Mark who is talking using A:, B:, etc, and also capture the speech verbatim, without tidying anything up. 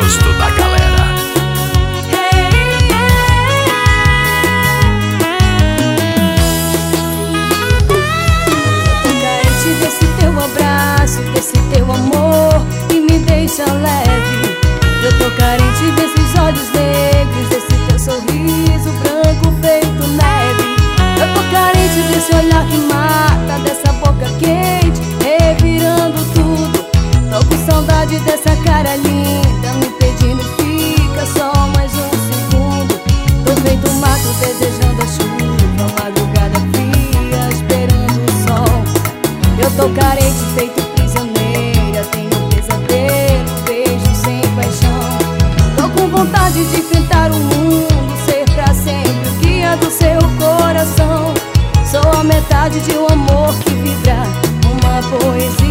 A: gosto da galera.
B: Tô carente desse teu abraço, desse teu amor que me deixa leve. Eu tô carente desses olhos negros, desse teu sorriso branco feito neve. Eu tô carente desse olhar que mata, dessa boca quente revirando tudo. Tô com saudade dessa cara linda me pedindo fica só mais um segundo. Tô feito mato desejando a chuva, madrugada fria esperando o sol. Eu tô carente feito prisioneira, tenho pesadelo, beijo sem paixão. Tô com vontade de enfrentar o mundo, ser pra sempre o guia do seu coração. Sou a metade de um amor que vibra, uma poesia